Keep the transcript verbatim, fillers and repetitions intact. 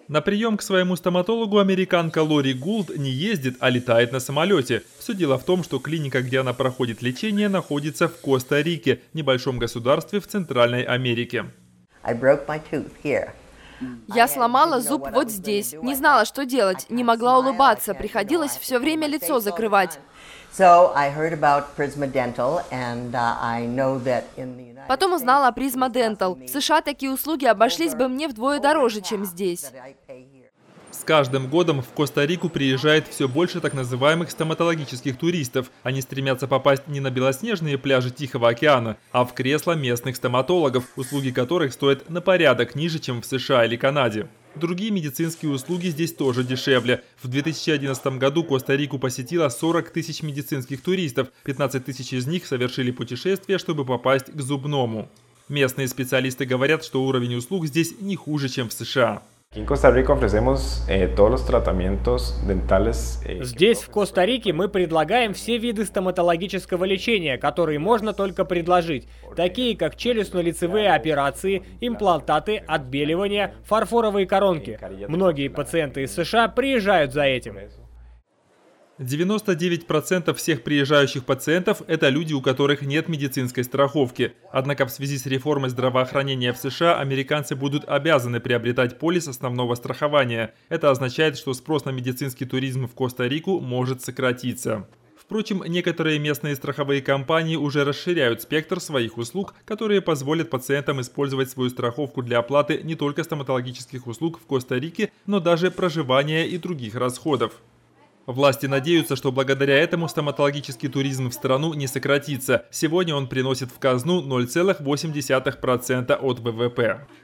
На прием к своему стоматологу американка Лори Гулд не ездит, а летает на самолете. Все дело в том, что клиника, где она проходит лечение, находится в Коста-Рике, небольшом государстве в Центральной Америке. Я сломала зуб вот здесь. Не знала, что делать. Не могла улыбаться. Приходилось все время лицо закрывать. Потом узнала о Prisma Dental. В США такие услуги обошлись бы мне вдвое дороже, чем здесь. С каждым годом в Коста-Рику приезжает все больше так называемых стоматологических туристов. Они стремятся попасть не на белоснежные пляжи Тихого океана, а в кресла местных стоматологов, услуги которых стоят на порядок ниже, чем в США или Канаде. Другие медицинские услуги здесь тоже дешевле. В две тысячи одиннадцатом году Коста-Рику посетило сорок тысяч медицинских туристов. пятнадцать тысяч из них совершили путешествие, чтобы попасть к зубному. Местные специалисты говорят, что уровень услуг здесь не хуже, чем в США. Здесь, в Коста-Рике, мы предлагаем все виды стоматологического лечения, которые можно только предложить, такие как челюстно-лицевые операции, имплантаты, отбеливания, фарфоровые коронки. Многие пациенты из США приезжают за этим. девяносто девять процентов всех приезжающих пациентов – это люди, у которых нет медицинской страховки. Однако в связи с реформой здравоохранения в США американцы будут обязаны приобретать полис основного страхования. Это означает, что спрос на медицинский туризм в Коста-Рику может сократиться. Впрочем, некоторые местные страховые компании уже расширяют спектр своих услуг, которые позволят пациентам использовать свою страховку для оплаты не только стоматологических услуг в Коста-Рике, но даже проживания и других расходов. Власти надеются, что благодаря этому стоматологический туризм в страну не сократится. Сегодня он приносит в казну ноль целых восемь десятых процента от вэ вэ пэ.